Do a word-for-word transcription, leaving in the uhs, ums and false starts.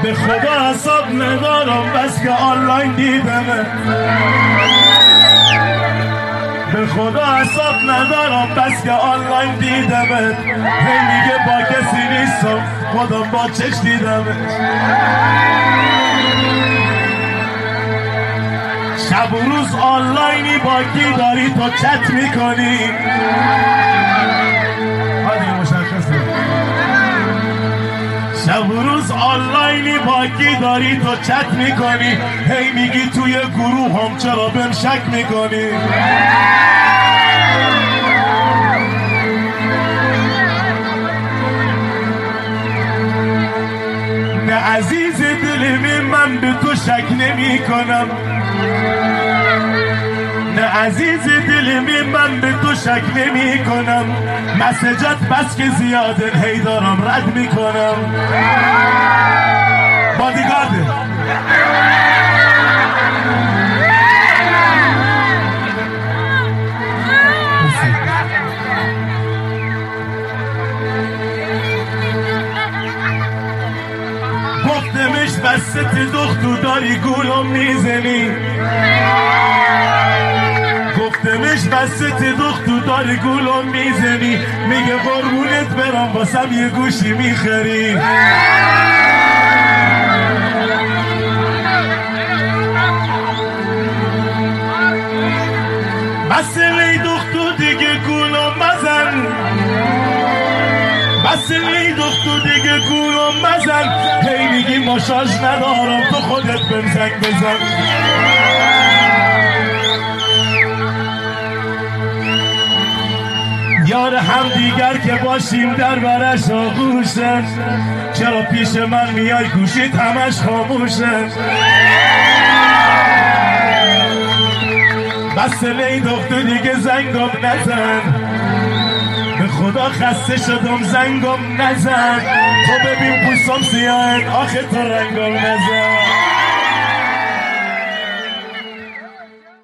به خدا حساب ندارم بس که آنلاین دیدمه، به خدا حساب ندارم بس که آنلاین دیدمه. هی میگه با کسی نیستم خودم با چش دیدمه. شب و روز آنلاینی با کی داری تو چت میکنی؟ شب و روز آنلاینی با کی داری تو چت میکنی؟ هی میگی توی گروه هم چرا بهم شک میکنی؟ نه عزیز دلمی من به تو شک نمی کنم، نه عزیز دلمی من به تو شک نمی کنم. مسجت بس که زیاده هی دارم رد می کنم. بادیگارده گفتمش بسته دختو داری گولم میزنی، گفتمش بسته دختو داری گولم میزنی. میگه قربونت برم واسم یه گوشی میخری. بسته دختو دیگه گولم بزن، بسته دختو دیگه گولم بزن. هی میگی ماشاژ ندارم تو خودت بهم زنگ بزن. یار هم دیگر که باشیم در برش آغوشن، چرا پیش من میای گوشیت همش خاموشن. بس لی دختر دیگه زنگم نزن، به خدا خسته شدم زنگم نزن. تو ببین پوستم سیاه آخه تو رنگم نزن.